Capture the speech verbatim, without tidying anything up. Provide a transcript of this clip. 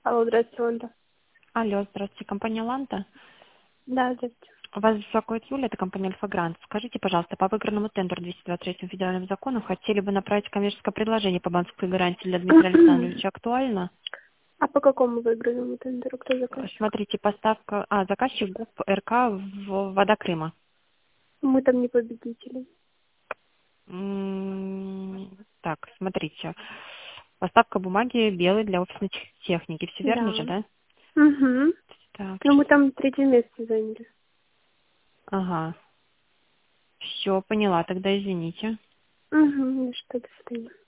Алло, здравствуйте, Ланта. Алло, здравствуйте, компания «Ланта». Да, здравствуйте. Вас беспокоит Юля, это компания «Альфа-Грант». Скажите, пожалуйста, по выигранному тендеру двести двадцать третьему федеральному закону хотели бы направить коммерческое предложение по банковской гарантии для Дмитрия Александровича. Актуально? А по какому выигранному тендеру? Кто заказчик? Смотрите, поставка... А, заказчик ГУП РК в «Вода Крыма». Мы там не победители. М, Так, смотрите. Поставка бумаги белой для офисной тех- техники. Все верно Да. же, да? Угу. Так, Но мы там третье место заняли. ага. Все, поняла, тогда извините. Угу, что до свидания.